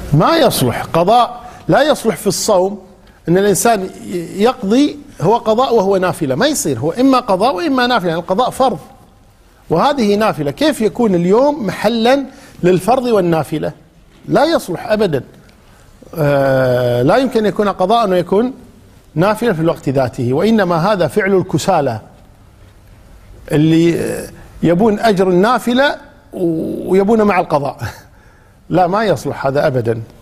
ما يصلح قضاء، لا يصلح في الصوم أن الإنسان يقضي هو قضاء وهو نافلة، ما يصير، هو إما قضاء وإما نافلة، يعني القضاء فرض وهذه نافلة، كيف يكون اليوم محلا للفرض والنافلة؟ لا يصلح أبدا. لا يمكن يكون قضاء ويكون نافلة في الوقت ذاته، وإنما هذا فعل الكسالى اللي يبون أجر النافلة ويبون مع القضاء. لا، ما يصلح هذا أبدا.